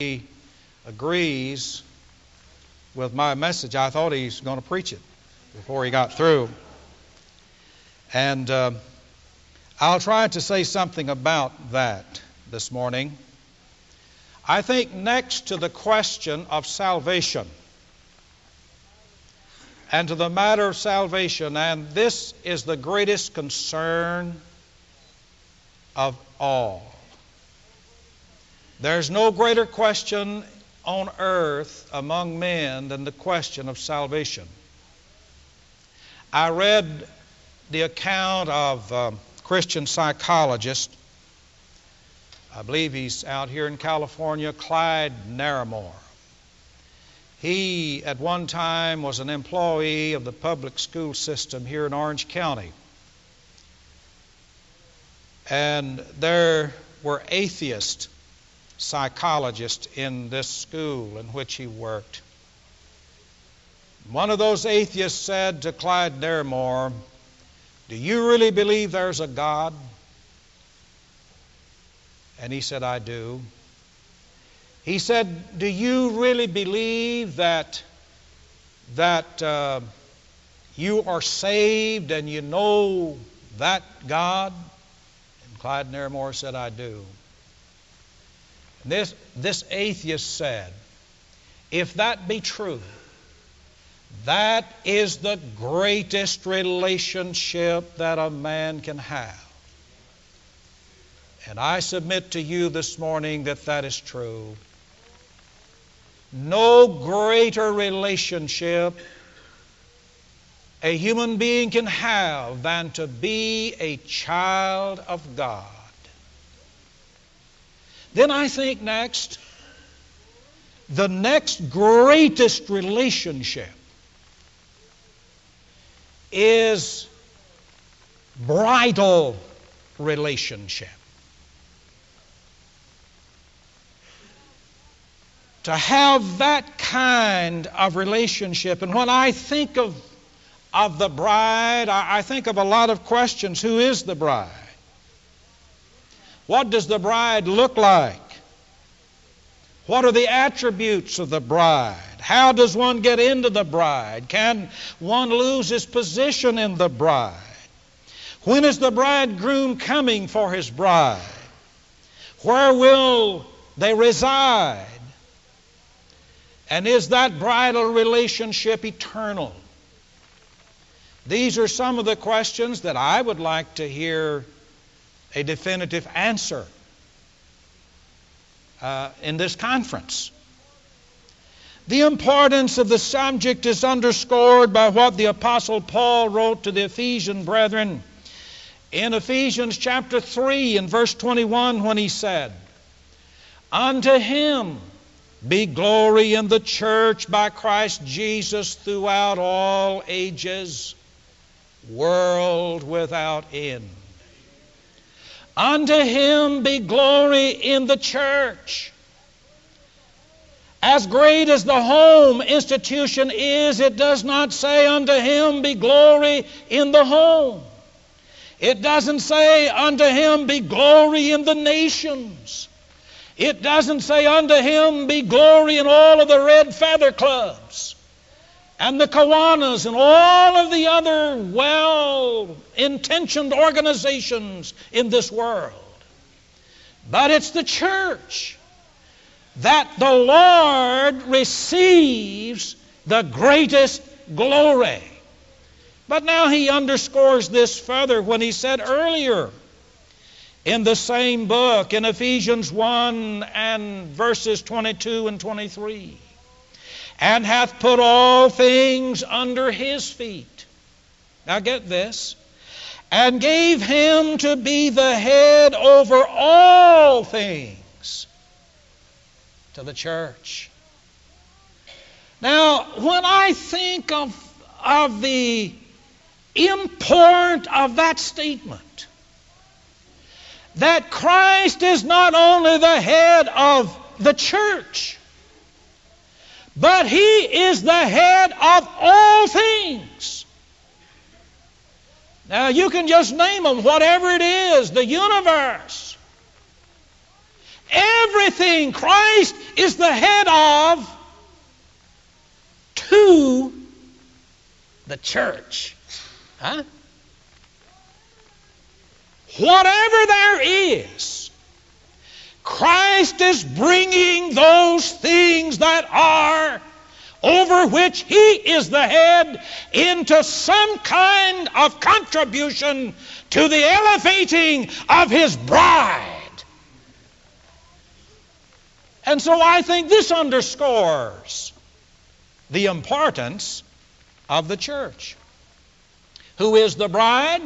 he agrees with my message. I thought he's going to preach it before he got through. And I'll try to say something about that this morning. I think next to the question of salvation and to the matter of salvation, and this is the greatest concern of all. There's no greater question on earth among men than the question of salvation. I read the account of a Christian psychologist. I believe he's out here in California, Clyde Narramore. He, at one time, was an employee of the public school system here in Orange County. And there were atheist psychologists in this school in which he worked. One of those atheists said to Clyde Narramore, "Do you really believe there's a God?" And he said, "I do." He said, "Do you really believe that you are saved and you know that God?" And Clyde Narramore said, "I do." This atheist said, "If that be true, that is the greatest relationship that a man can have." And I submit to you this morning that that is true. No greater relationship a human being can have than to be a child of God. Then I think next, the next greatest relationship is bridal relationship. To have that kind of relationship. And when I think of the bride, I think of a lot of questions. Who is the bride? What does the bride look like? What are the attributes of the bride? How does one get into the bride? Can one lose his position in the bride? When is the bridegroom coming for his bride? Where will they reside? And is that bridal relationship eternal? These are some of the questions that I would like to hear a definitive answer in this conference. The importance of the subject is underscored by what the Apostle Paul wrote to the Ephesian brethren in Ephesians chapter 3 and verse 21 when he said, "Unto him be glory in the church by Christ Jesus throughout all ages, world without end." Unto him be glory in the church. As great as the home institution is, it does not say unto him be glory in the home. It doesn't say unto him be glory in the nations. It doesn't say unto him be glory in all of the Red Feather Clubs and the Kiwanis and all of the other well-intentioned organizations in this world. But it's the church that the Lord receives the greatest glory. But now he underscores this further when he said earlier in the same book, in Ephesians 1 and verses 22 and 23, "And hath put all things under his feet." Now get this. "And gave him to be the head over all things to the church." Now, when I think of the import of that statement, that Christ is not only the head of the church, but he is the head of all things. Now you can just name them, whatever it is, the universe. everything Christ is the head of to the church. Huh? Whatever there is, Christ is bringing those things that are over which He is the head into some kind of contribution to the elevating of His bride. And so I think this underscores the importance of the church. Who is the bride?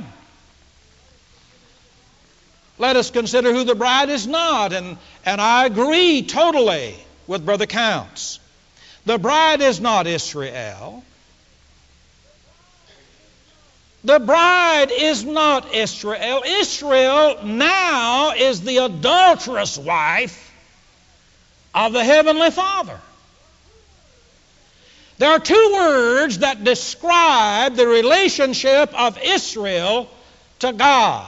Let us consider who the bride is not. And I agree totally with Brother Counts. The bride is not Israel. The bride is not Israel. Israel now is the adulterous wife of the Heavenly Father. There are two words that describe the relationship of Israel to God.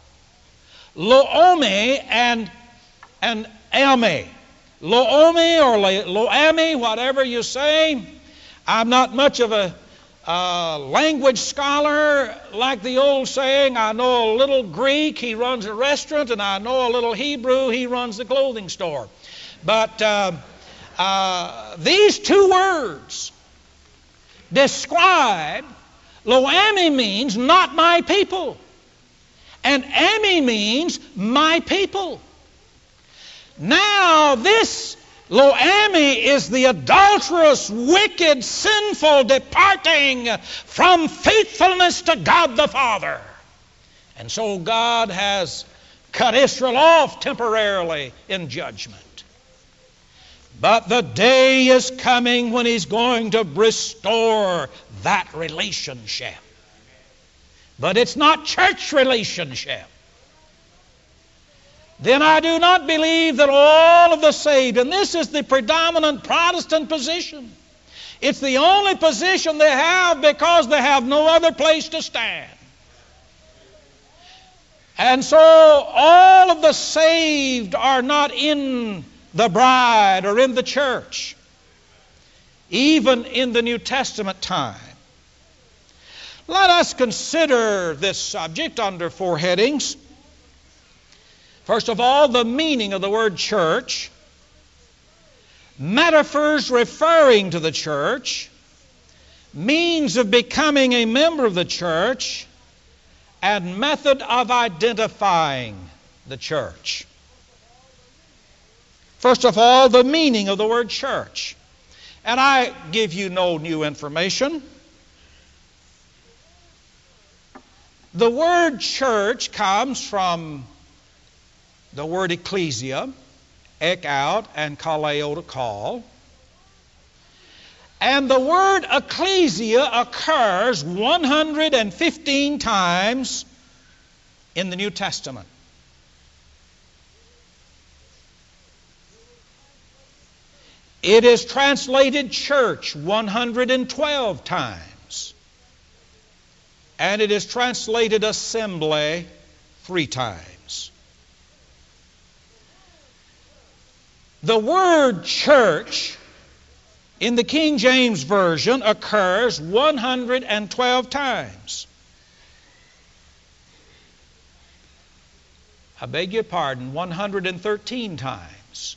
Lo-omi and Elmi. Lo-omi or Lo-ami, whatever you say. I'm not much of a language scholar like the old saying. I know a little Greek, he runs a restaurant, and I know a little Hebrew, he runs the clothing store. But these two words describe, Lo-ami means not my people. And Ami means my people. Now this Lo-ami is the adulterous, wicked, sinful departing from faithfulness to God the Father. And so God has cut Israel off temporarily in judgment. But the day is coming when He's going to restore that relationship. But it's not church relationship. Then I do not believe that all of the saved, and this is the predominant Protestant position. It's the only position they have because they have no other place to stand. And so all of the saved are not in the bride or in the church, even in the New Testament time. Let us consider this subject under four headings. First of all, the meaning of the word church, metaphors referring to the church, means of becoming a member of the church, and method of identifying the church. First of all, the meaning of the word church. And I give you no new information. The word church comes from the word ecclesia, ek out, and kaleo to call. And the word ecclesia occurs 115 times in the New Testament. It is translated church 112 times. And it is translated assembly 3 times. The word church in the King James Version occurs 112 times. I beg your pardon, 113 times.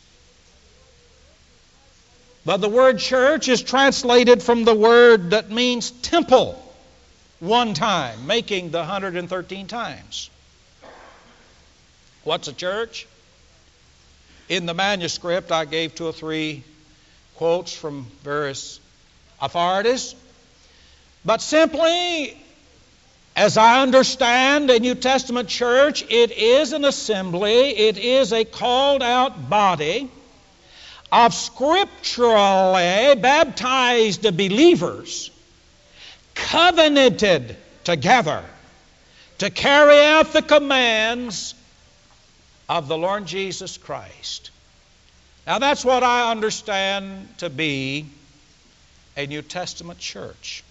But the word church is translated from the word that means temple 1 time, making the 113 times. What's a church? In the manuscript, I gave 2 or 3 quotes from various authorities. But simply, as I understand a New Testament church, it is an assembly, it is a called out body of scripturally baptized believers covenanted together to carry out the commands of the Lord Jesus Christ. Now that's what I understand to be a New Testament church.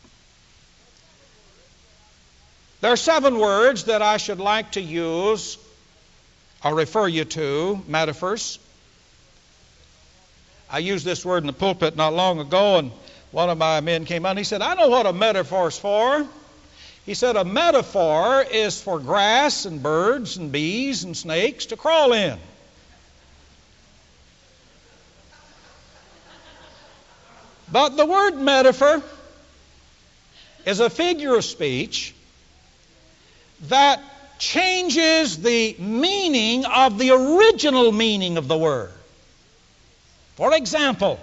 There are 7 words that I should like to use or refer you to, metaphors, I used this word in the pulpit not long ago, and one of my men came out and he said, I know what a metaphor is for. He said, a metaphor is for grass and birds and bees and snakes to crawl in. But the word metaphor is a figure of speech that changes the meaning of the original meaning of the word. For example,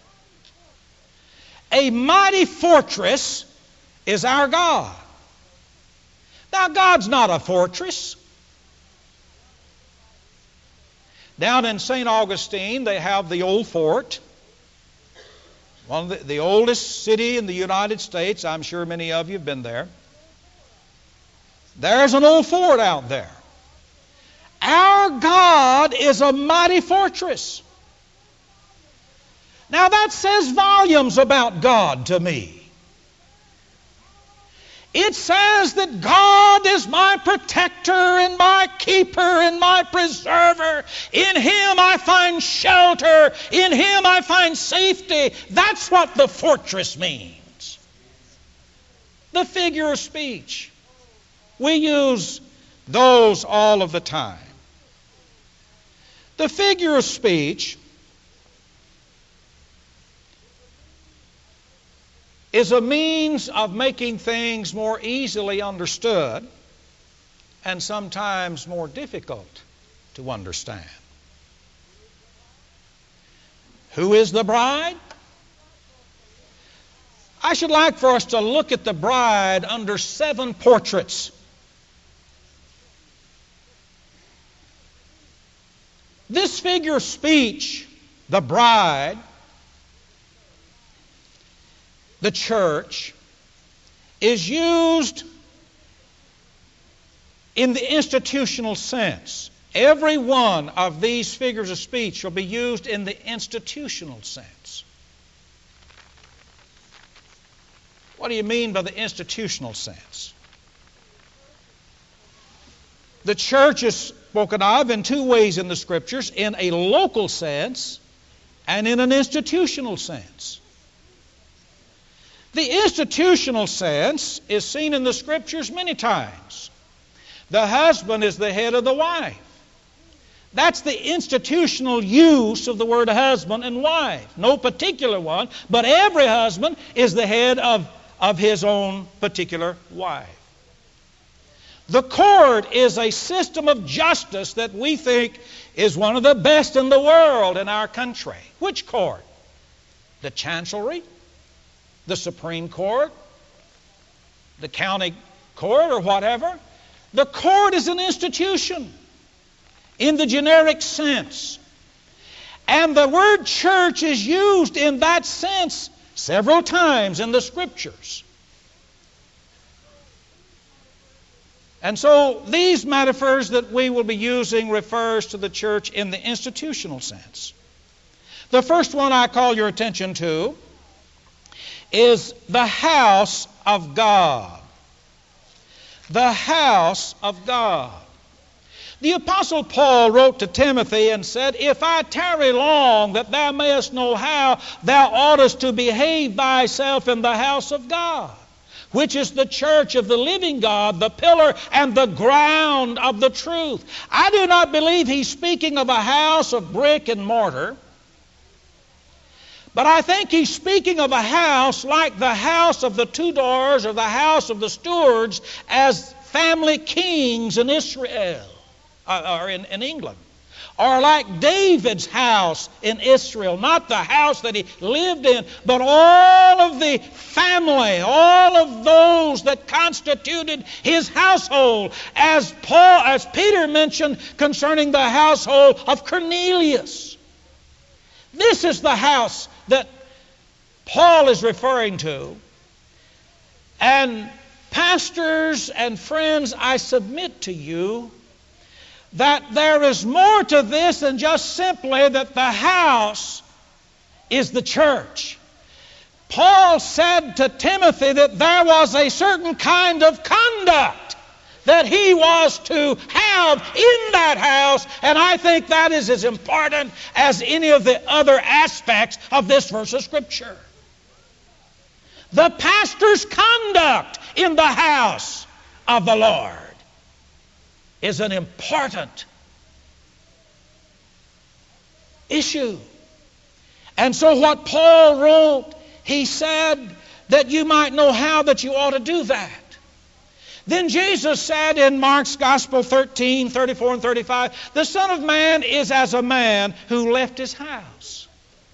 a mighty fortress is our God. Now, God's not a fortress. Down in St. Augustine, they have the old fort. One of the oldest city in the United States. I'm sure many of you have been there. There's an old fort out there. Our God is a mighty fortress. Now that says volumes about God to me. It says that God is my protector and my keeper and my preserver. In Him I find shelter. In Him I find safety. That's what the fortress means. The figure of speech. We use those all of the time. The figure of speech is a means of making things more easily understood and sometimes more difficult to understand. Who is the bride? I should like for us to look at the bride under 7 portraits. This figure of speech, the bride, the church, is used in the institutional sense. Every one of these figures of speech will be used in the institutional sense. What do you mean by the institutional sense? The church is spoken of in 2 ways in the Scriptures, in a local sense and in an institutional sense. The institutional sense is seen in the Scriptures many times. The husband is the head of the wife. That's the institutional use of the word husband and wife. No particular one, but every husband is the head of his own particular wife. The court is a system of justice that we think is one of the best in the world in our country. Which court? The chancellery? The Supreme Court, the county court, or whatever. The court is an institution in the generic sense. And the word church is used in that sense several times in the Scriptures. And so these metaphors that we will be using refers to the church in the institutional sense. The first one I call your attention to is the house of God. The house of God. The Apostle Paul wrote to Timothy and said, If I tarry long, that thou mayest know how thou oughtest to behave thyself in the house of God, which is the church of the living God, the pillar and the ground of the truth. I do not believe he's speaking of a house of brick and mortar, but I think he's speaking of a house like the house of the Tudors or the house of the Stuarts as family kings in Israel, or in England. Or like David's house in Israel, not the house that he lived in, but all of the family, all of those that constituted his household, as Peter mentioned concerning the household of Cornelius. This is the house that Paul is referring to. And pastors and friends, I submit to you that there is more to this than just simply that the house is the church. Paul said to Timothy that there was a certain kind of conduct that he was to have in that house, and I think that is as important as any of the other aspects of this verse of Scripture. The pastor's conduct in the house of the Lord is an important issue. And so what Paul wrote, he said that you might know how that you ought to do that. Then Jesus said in Mark's Gospel 13, 34 and 35, the Son of Man is as a man who left his house.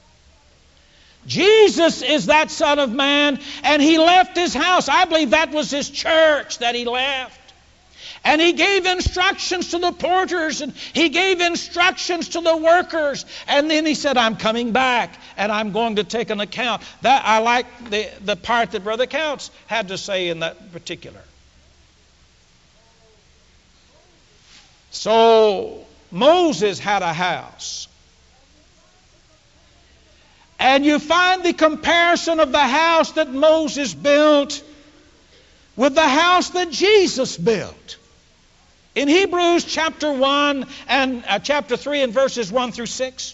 Jesus is that Son of Man, and he left his house. I believe that was his church that he left. And he gave instructions to the porters, and he gave instructions to the workers. And then he said, I'm coming back, and I'm going to take an account. That I like the part that Brother Counts had to say in that particular. So Moses had a house. And you find the comparison of the house that Moses built with the house that Jesus built. In Hebrews chapter 1 and chapter 3 and verses 1 through 6.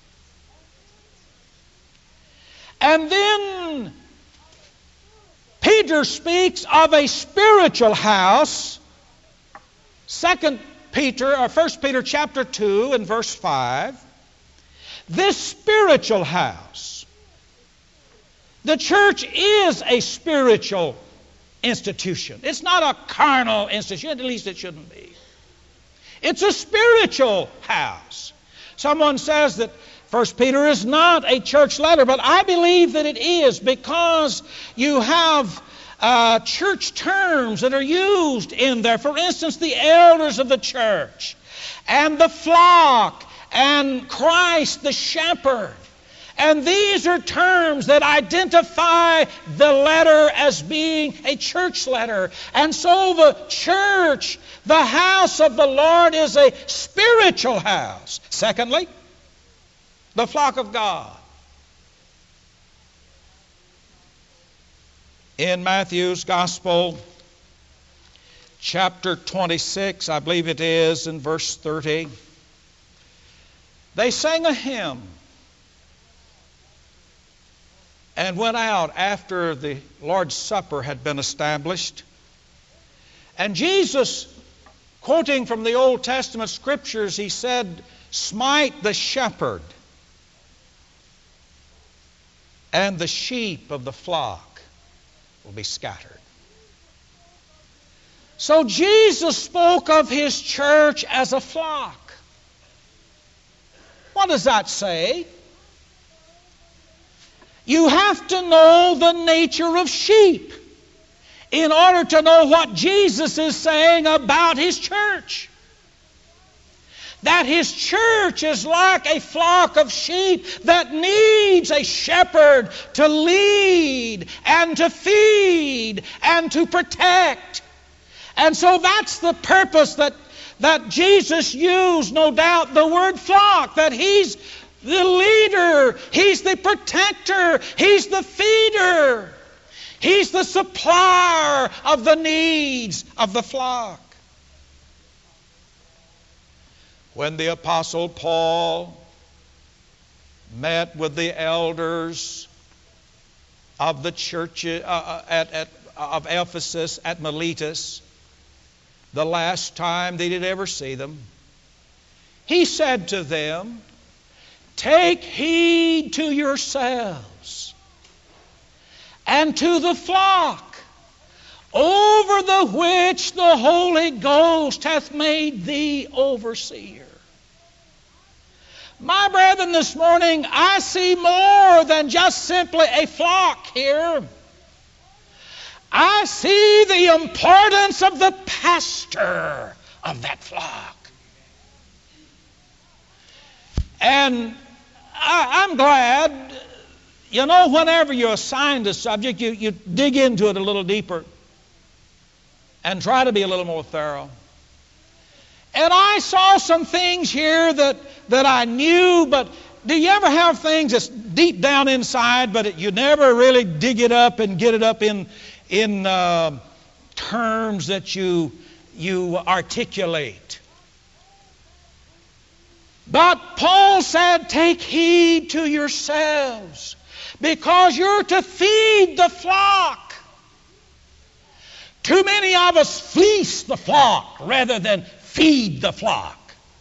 And then Peter speaks of a spiritual house. 1 Peter chapter 2 and verse 5. This spiritual house. The church is a spiritual institution. It's not a carnal institution, at least it shouldn't be. It's a spiritual house. Someone says that 1 Peter is not a church letter, but I believe that it is, because you have church terms that are used in there. For instance, the elders of the church, and the flock, and Christ the shepherd. And these are terms that identify the letter as being a church letter. And so the church, the house of the Lord, is a spiritual house. Secondly, the flock of God. In Matthew's Gospel, chapter 26, I believe it is, in verse 30, they sang a hymn and went out after the Lord's Supper had been established. And Jesus, quoting from the Old Testament Scriptures, he said, smite the shepherd, and the sheep of the flock will be scattered. So Jesus spoke of his church as a flock. What does that say? You have to know the nature of sheep in order to know what Jesus is saying about his church. That his church is like a flock of sheep that needs a shepherd to lead and to feed and to protect. And so that's the purpose that Jesus used, no doubt, the word flock, that he's the leader, he's the protector, he's the feeder, he's the supplier of the needs of the flock. When the Apostle Paul met with the elders of the church of Ephesus at Miletus, the last time they did ever see them, he said to them, take heed to yourselves and to the flock over the which the Holy Ghost hath made thee overseer. My brethren, this morning I see more than just simply a flock here. I see the importance of the pastor of that flock. And I'm glad, whenever you're assigned a subject, you dig into it a little deeper and try to be a little more thorough. And I saw some things here that I knew, but do you ever have things that's deep down inside, but you never really dig it up and get it up in terms that you articulate? But Paul said, take heed to yourselves, because you're to feed the flock. Too many of us fleece the flock rather than feed the flock.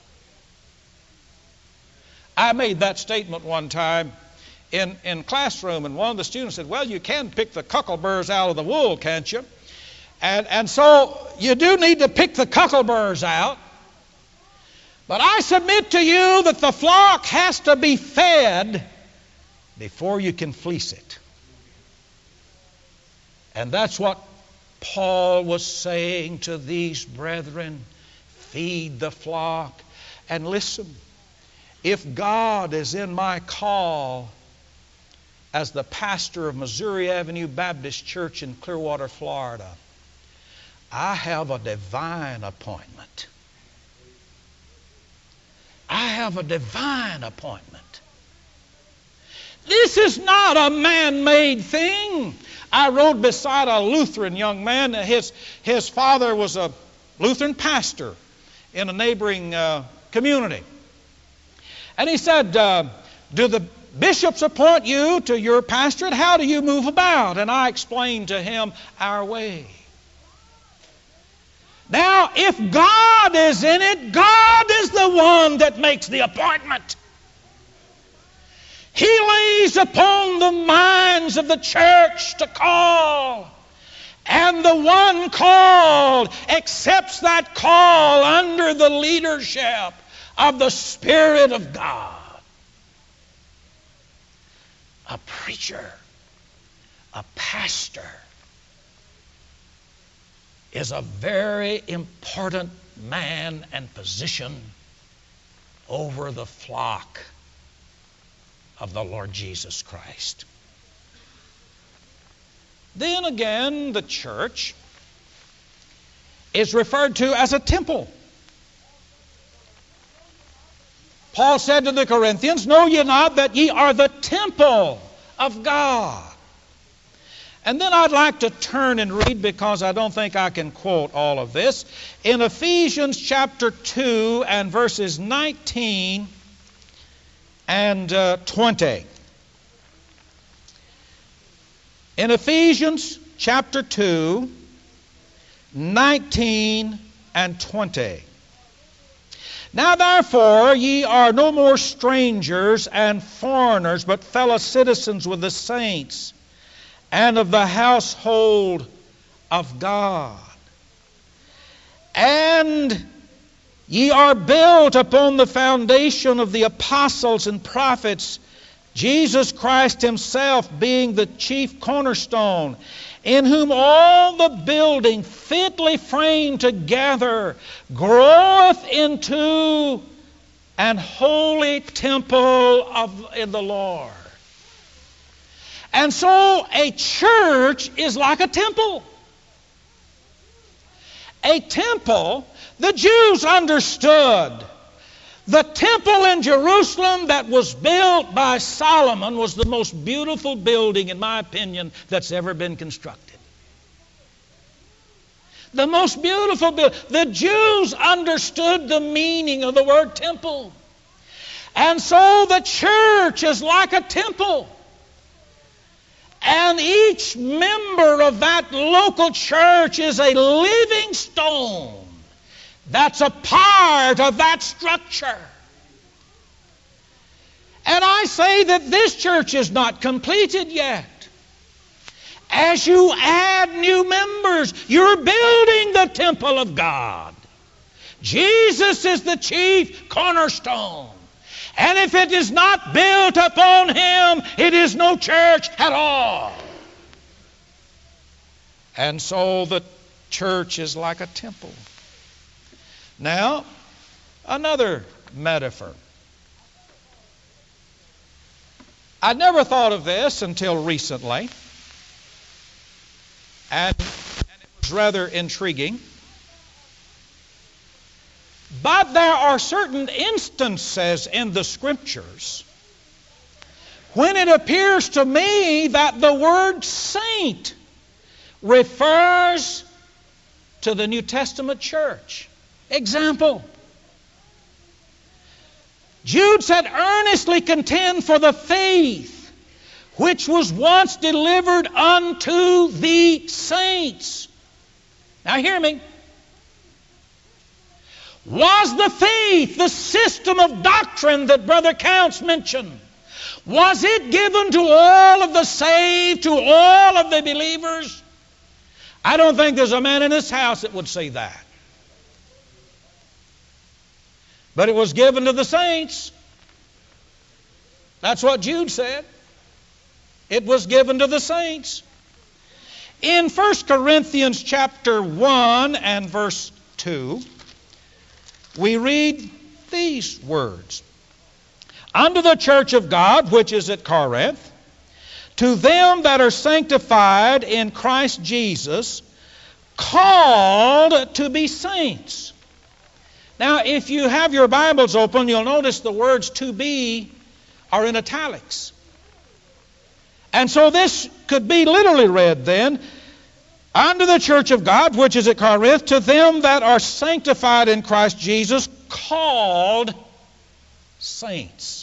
I made that statement one time in classroom, and one of the students said, well, you can pick the cuckleburs out of the wool, can't you? And so you do need to pick the cuckleburs out. But I submit to you that the flock has to be fed before you can fleece it. And that's what Paul was saying to these brethren. Feed the flock. And listen, if God is in my call as the pastor of Missouri Avenue Baptist Church in Clearwater, Florida, I have a divine appointment. I have a divine appointment. This is not a man-made thing. I rode beside a Lutheran young man. His father was a Lutheran pastor in a neighboring community. And he said, do the bishops appoint you to your pastorate? How do you move about? And I explained to him our way. Now, if God is in it, God is the one that makes the appointment. He lays upon the minds of the church to call. And the one called accepts that call under the leadership of the Spirit of God. A preacher, a pastor, is a very important man and position over the flock of the Lord Jesus Christ. Then again, the church is referred to as a temple. Paul said to the Corinthians, know ye not that ye are the temple of God? And then I'd like to turn and read, because I don't think I can quote all of this, in Ephesians chapter 2 and verses 19 and 20. In Ephesians chapter 2, 19 and 20. Now therefore ye are no more strangers and foreigners, but fellow citizens with the saints, and of the household of God. And ye are built upon the foundation of the apostles and prophets, Jesus Christ himself being the chief cornerstone, in whom all the building fitly framed together groweth into an holy temple in the Lord. And so a church is like a temple. A temple, the Jews understood. The temple in Jerusalem that was built by Solomon was the most beautiful building, in my opinion, that's ever been constructed. The most beautiful building. The Jews understood the meaning of the word temple. And so the church is like a temple. And each member of that local church is a living stone that's a part of that structure. And I say that this church is not completed yet. As you add new members, you're building the temple of God. Jesus is the chief cornerstone. And if it is not built upon him, it is no church at all. And so the church is like a temple. Now, another metaphor. I never thought of this until recently, and it was rather intriguing. But there are certain instances in the Scriptures when it appears to me that the word saint refers to the New Testament church. Example, Jude said, earnestly contend for the faith which was once delivered unto the saints. Now hear me. Was the faith, the system of doctrine that Brother Counts mentioned, was it given to all of the saved, to all of the believers? I don't think there's a man in this house that would say that. But it was given to the saints. That's what Jude said. It was given to the saints. In 1 Corinthians chapter 1 and verse 2, we read these words. Unto the church of God, which is at Corinth, to them that are sanctified in Christ Jesus, called to be saints. Now, if you have your Bibles open, you'll notice the words to be are in italics. And so this could be literally read then, unto the church of God, which is at Corinth, to them that are sanctified in Christ Jesus, called saints.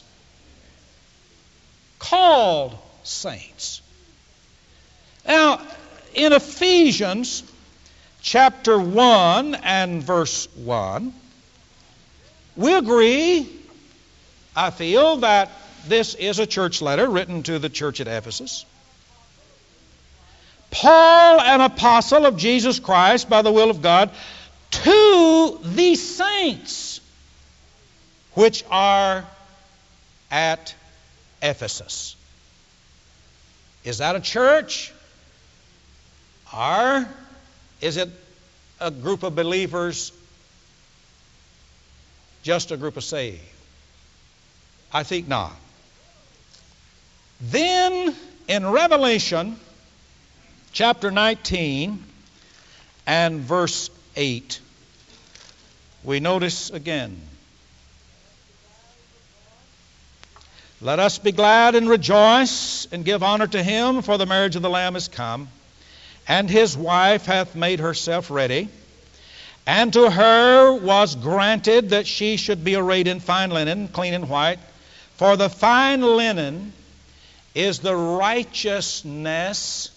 Called saints. Now, in Ephesians chapter 1 and verse 1, we agree, I feel, that this is a church letter written to the church at Ephesus. Paul, an apostle of Jesus Christ by the will of God, to the saints which are at Ephesus. Is that a church? Or is it a group of believers, just a group of saved? I think not. Then in Revelation chapter 19 and verse 8, we notice again, let us be glad and rejoice and give honor to him, for the marriage of the Lamb is come, and his wife hath made herself ready. And to her was granted that she should be arrayed in fine linen, clean and white. For the fine linen is the righteousness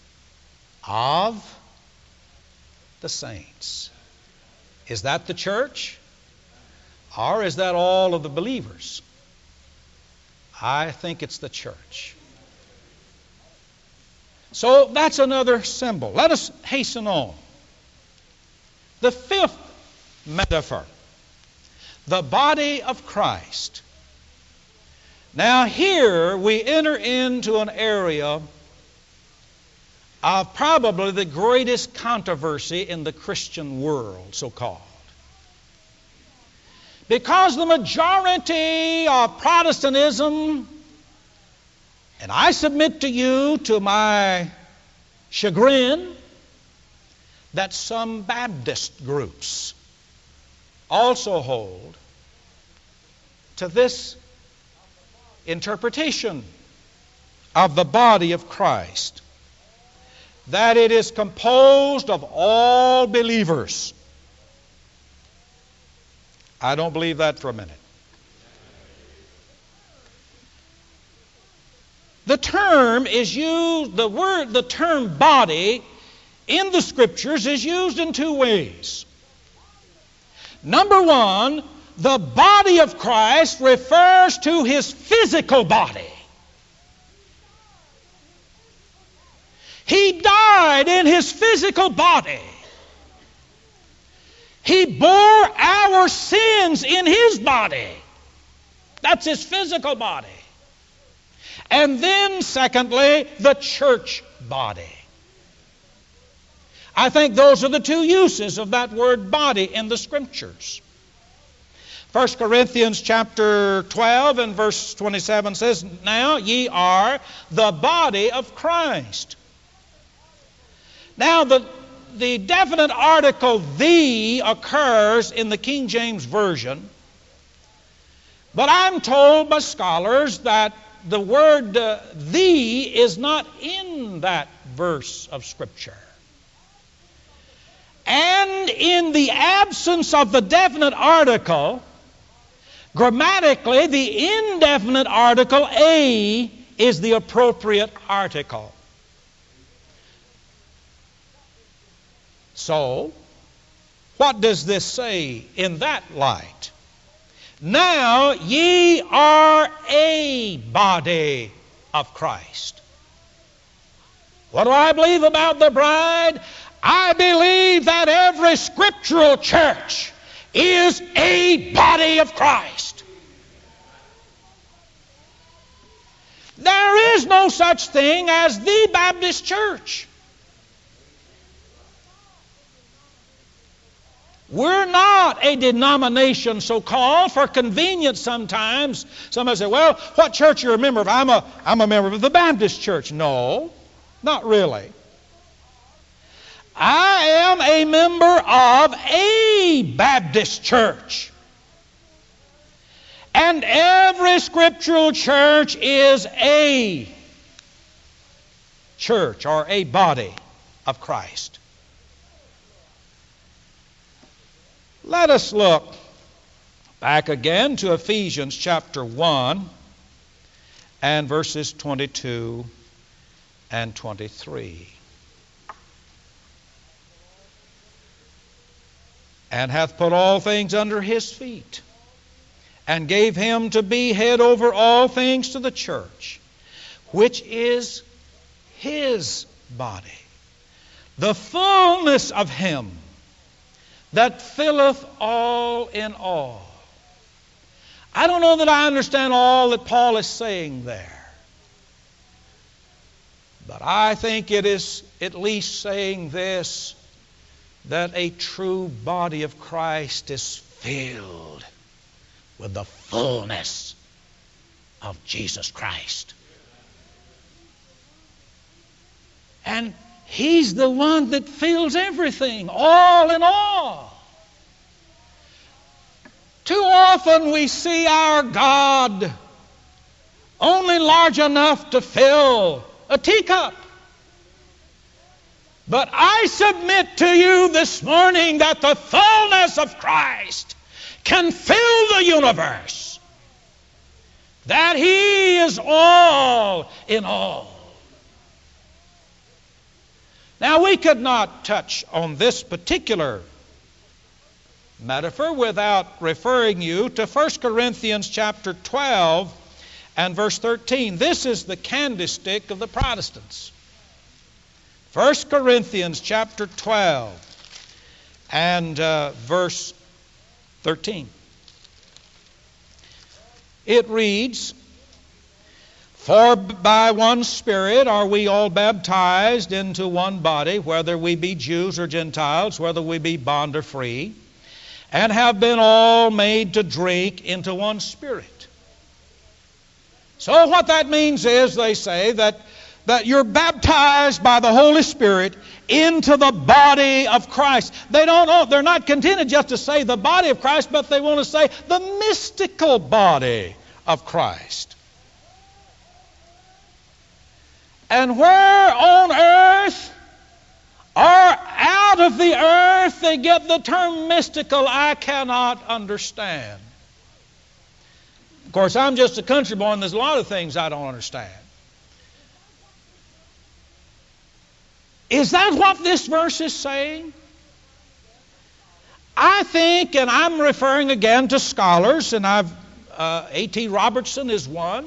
of the saints. Is that the church? Or is that all of the believers? I think it's the church. So that's another symbol. Let us hasten on. The fifth metaphor, the body of Christ. Now here we enter into an area of probably the greatest controversy in the Christian world, so-called. Because the majority of Protestantism, and I submit to you, to my chagrin, that some Baptist groups also hold to this interpretation of the body of Christ, that it is composed of all believers. I don't believe that for a minute. The term is used, the term body in the Scriptures is used in two ways. Number one, the body of Christ refers to his physical body. He died in his physical body. He bore our sins in his body. That's his physical body. And then, secondly, the church body. I think those are the two uses of that word body in the Scriptures. 1 Corinthians chapter 12 and verse 27 says, now ye are the body of Christ. Now the definite article "the" occurs in the King James Version, but I'm told by scholars that the word "the" is not in that verse of Scripture. And in the absence of the definite article, Grammatically, the indefinite article a is the appropriate article. So, what does this say in that light? Now ye are a body of Christ. What do I believe about the bride? I believe that every scriptural church is a body of Christ. There is no such thing as the Baptist church. We're not a denomination, so-called, for convenience sometimes. Somebody say, well, what church are you a member of? I'm a member of the Baptist church. No, not really. I am a member of a Baptist church. And every scriptural church is a church or a body of Christ. Let us look back again to Ephesians chapter 1 and verses 22 and 23. And hath put all things under his feet, and gave him to be head over all things to the church, which is his body, the fullness of him that filleth all in all. I don't know that I understand all that Paul is saying there, but I think it is at least saying this, that a true body of Christ is filled with the fullness of Jesus Christ. And He's the one that fills everything, all in all. Too often we see our God only large enough to fill a teacup. But I submit to you this morning that the fullness of Christ can fill the universe. That He is all in all. Now, we could not touch on this particular metaphor without referring you to 1 Corinthians chapter 12 and verse 13. This is the candlestick of the Protestants. 1 Corinthians chapter 12 and verse 13. It reads, For by one Spirit are we all baptized into one body, whether we be Jews or Gentiles, whether we be bond or free, and have been all made to drink into one Spirit. So what that means is, they say, that you're baptized by the Holy Spirit into the body of Christ. They're not contented just to say the body of Christ, but they want to say the mystical body of Christ. And where on earth or out of the earth they get the term mystical, I cannot understand. Of course, I'm just a country boy, and there's a lot of things I don't understand. Is that what this verse is saying? I think, and I'm referring again to scholars, and A.T. Robertson is one.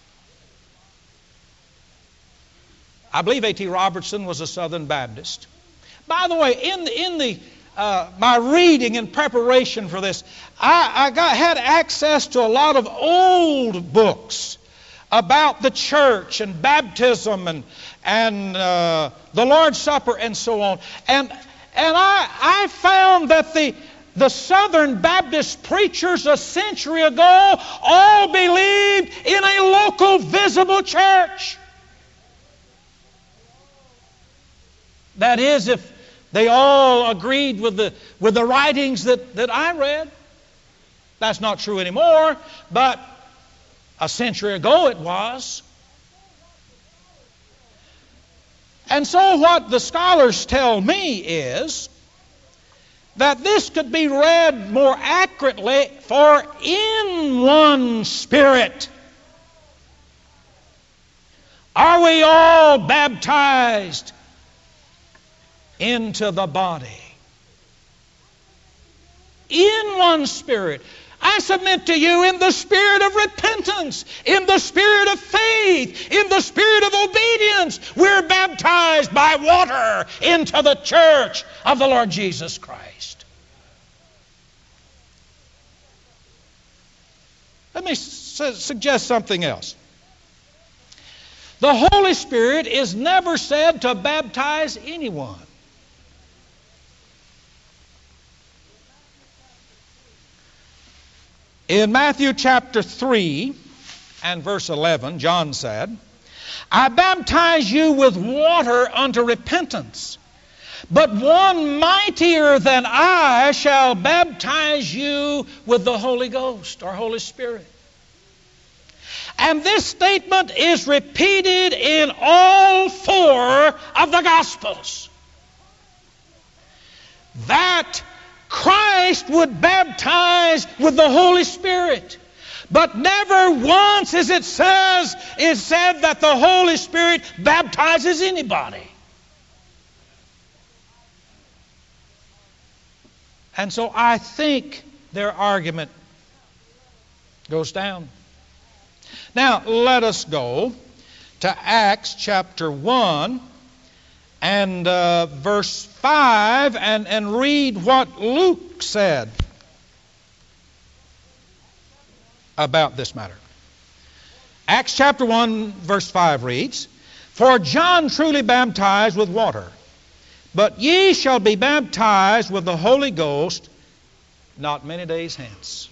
I believe A.T. Robertson was a Southern Baptist. By the way, in my reading in preparation for this, I had access to a lot of old books about the church and baptism and the Lord's Supper and so on. And I found that the Southern Baptist preachers a century ago all believed in a local visible church. That is, if they all agreed with the writings that I read. That's not true anymore, but a century ago it was. And so what the scholars tell me is that this could be read more accurately, for in one Spirit are we all baptized into the body. In one Spirit. I submit to you, in the spirit of repentance, in the spirit of faith, in the spirit of obedience, we're baptized by water into the church of the Lord Jesus Christ. Let me suggest something else. The Holy Spirit is never said to baptize anyone. In Matthew chapter 3 and verse 11, John said, I baptize you with water unto repentance, but one mightier than I shall baptize you with the Holy Ghost or Holy Spirit. And this statement is repeated in all four of the Gospels. That Christ would baptize with the Holy Spirit. But never once is it said that the Holy Spirit baptizes anybody. And so I think their argument goes down. Now, let us go to Acts chapter 1 and verse 5 and read what Luke said about this matter. Acts chapter 1 verse 5 reads, For John truly baptized with water, but ye shall be baptized with the Holy Ghost not many days hence.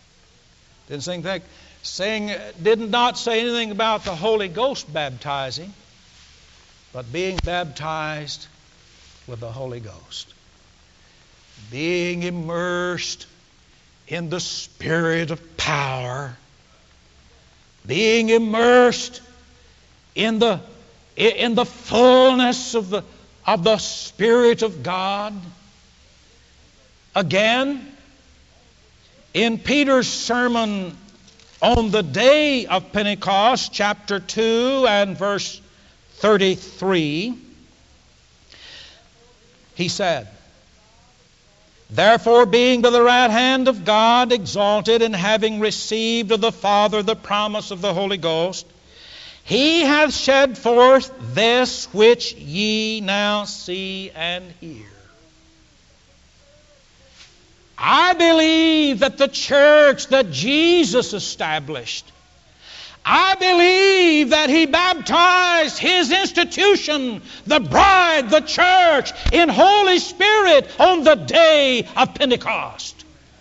Did not say anything about the Holy Ghost baptizing, but being baptized with the Holy Ghost. Being immersed in the Spirit of power. Being immersed in the fullness of the Spirit of God. Again, in Peter's sermon on the day of Pentecost, chapter 2 and verse 33, he said, Therefore, being by the right hand of God exalted, and having received of the Father the promise of the Holy Ghost, He hath shed forth this which ye now see and hear. I believe that the church that Jesus established, I believe that He baptized His institution, the bride, the church, in Holy Spirit on the day of Pentecost,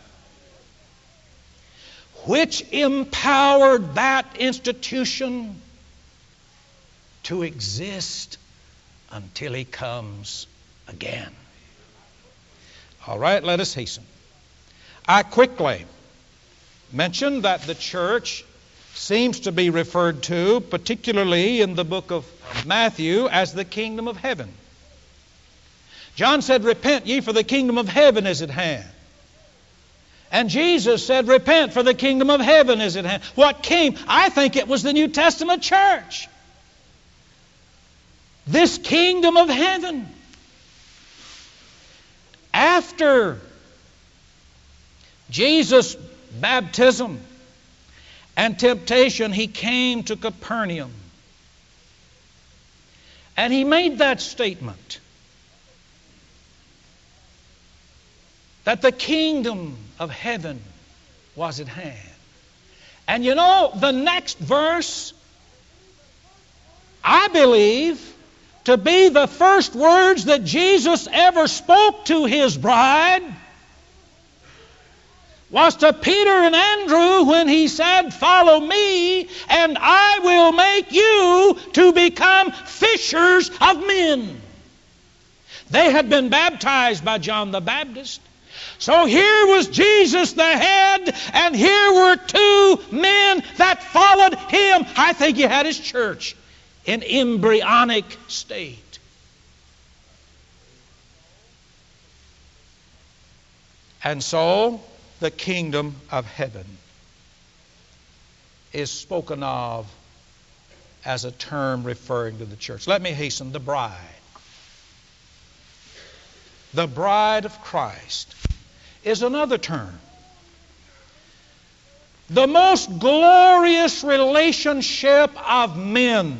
which empowered that institution to exist until He comes again. All right, let us hasten. I quickly mentioned that the church seems to be referred to, particularly in the book of Matthew, as the kingdom of heaven. John said, Repent ye, for the kingdom of heaven is at hand. And Jesus said, Repent, for the kingdom of heaven is at hand. What came? I think it was the New Testament church. This kingdom of heaven. After Jesus' baptism and temptation, He came to Capernaum. And He made that statement that the kingdom of heaven was at hand. And you know, the next verse, I believe, to be the first words that Jesus ever spoke to His bride, was to Peter and Andrew when He said, Follow me, and I will make you to become fishers of men. They had been baptized by John the Baptist. So here was Jesus the head, and here were two men that followed Him. I think He had His church in embryonic state. And so the kingdom of heaven is spoken of as a term referring to the church. Let me hasten, the bride. The bride of Christ is another term. The most glorious relationship of men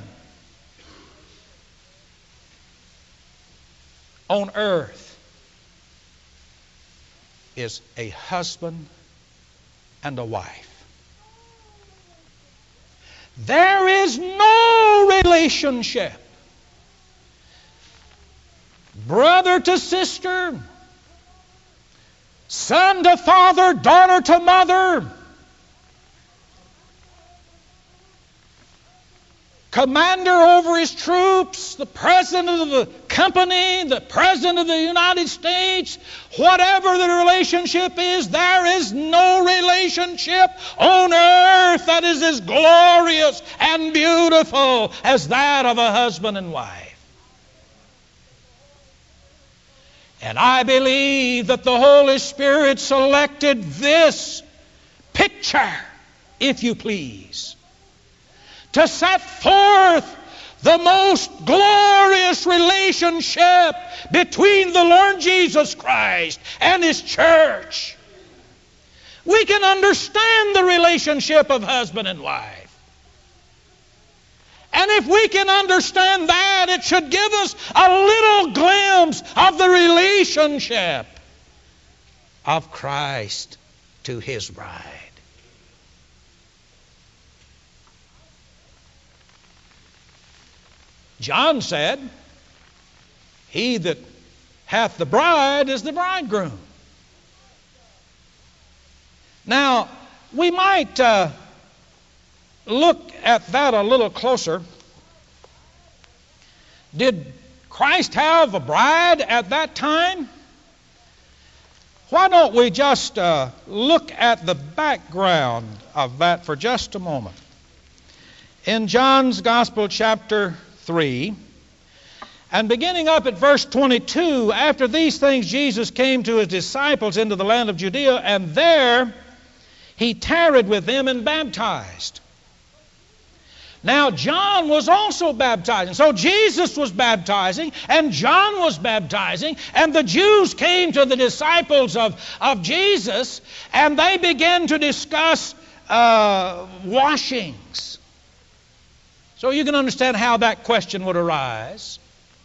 on earth is a husband and a wife. There is no relationship, brother to sister, son to father, daughter to mother, commander over his troops, the president of the company, the president of the United States, whatever the relationship is, there is no relationship on earth that is as glorious and beautiful as that of a husband and wife. And I believe that the Holy Spirit selected this picture, if you please, to set forth the most glorious relationship between the Lord Jesus Christ and His church. We can understand the relationship of husband and wife. And if we can understand that, it should give us a little glimpse of the relationship of Christ to His bride. John said, "He that hath the bride is the bridegroom." Now, we might look at that a little closer. Did Christ have a bride at that time? Why don't we just look at the background of that for just a moment. In John's Gospel, chapter 3, and beginning up at verse 22, after these things Jesus came to His disciples into the land of Judea, and there He tarried with them and baptized. Now John was also baptizing. So Jesus was baptizing, and John was baptizing, and the Jews came to the disciples of Jesus, and they began to discuss washings. So you can understand how that question would arise.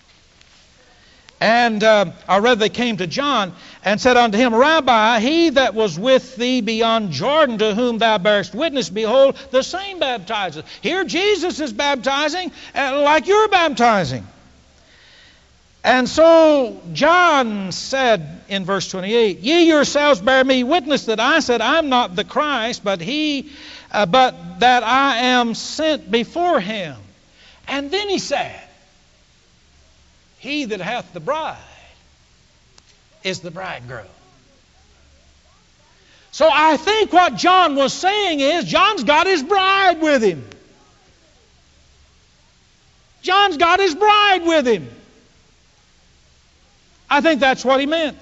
And, or rather, they came to John and said unto him, Rabbi, he that was with thee beyond Jordan, to whom thou bearest witness, behold, the same baptizeth. Here Jesus is baptizing like you're baptizing. And so John said in verse 28, Ye yourselves bear me witness that I said, I'm not the Christ, but that I am sent before him. And then he said, He that hath the bride is the bridegroom. So I think what John was saying is, John's got his bride with him. John's got his bride with him. I think that's what he meant.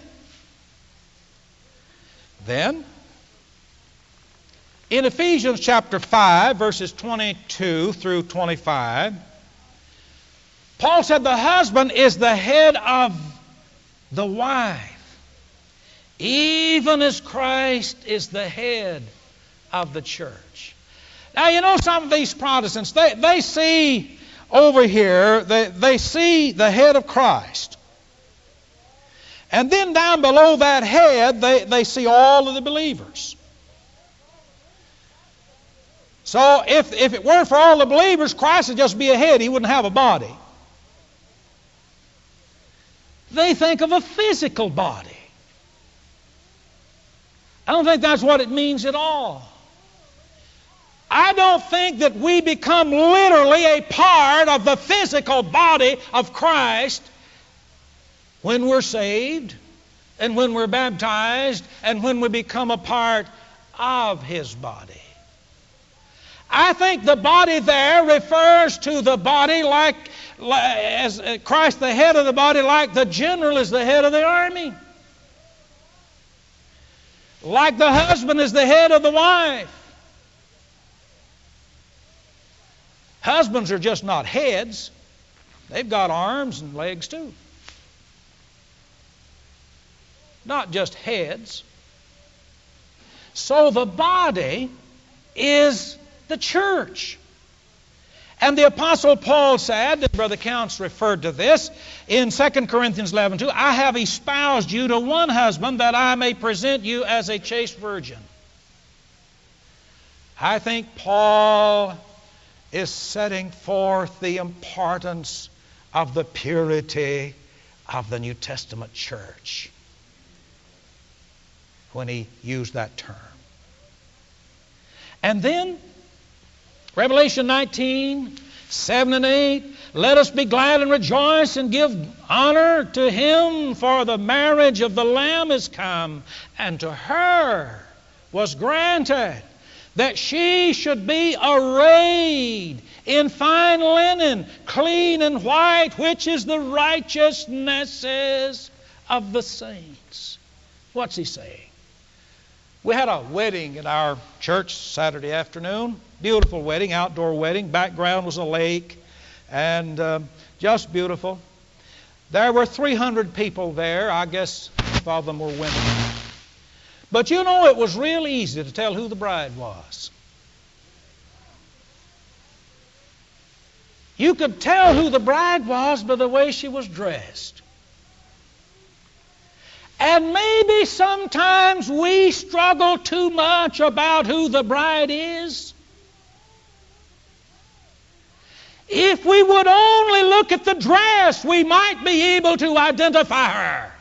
Then, in Ephesians chapter 5, verses 22 through 25, Paul said the husband is the head of the wife, even as Christ is the head of the church. Now, you know, some of these Protestants, they see over here, they see the head of Christ. And then down below that head, they see all of the believers. So if it weren't for all the believers, Christ would just be a head. He wouldn't have a body. They think of a physical body. I don't think that's what it means at all. I don't think that we become literally a part of the physical body of Christ when we're saved and when we're baptized and when we become a part of His body. I think the body there refers to the body like as Christ the head of the body, like the general is the head of the army. like the husband is the head of the wife. Husbands are just not heads. They've got arms and legs too. Not just heads. So the body is the church. And the Apostle Paul said, and Brother Counts referred to this, in 2 Corinthians 11:2, I have espoused you to one husband that I may present you as a chaste virgin. I think Paul is setting forth the importance of the purity of the New Testament church when he used that term. And then, Revelation 19:7 and 8, let us be glad and rejoice and give honor to him, for the marriage of the Lamb is come, and to her was granted that she should be arrayed in fine linen, clean and white, which is the righteousnesses of the saints. What's he saying? We had a wedding in our church Saturday afternoon. Beautiful wedding, outdoor wedding. Background was a lake, and just beautiful. There were 300 people there. I guess half of them were women. But you know, it was real easy to tell who the bride was. You could tell who the bride was by the way she was dressed. And maybe sometimes we struggle too much about who the bride is. If we would only look at the dress, we might be able to identify her.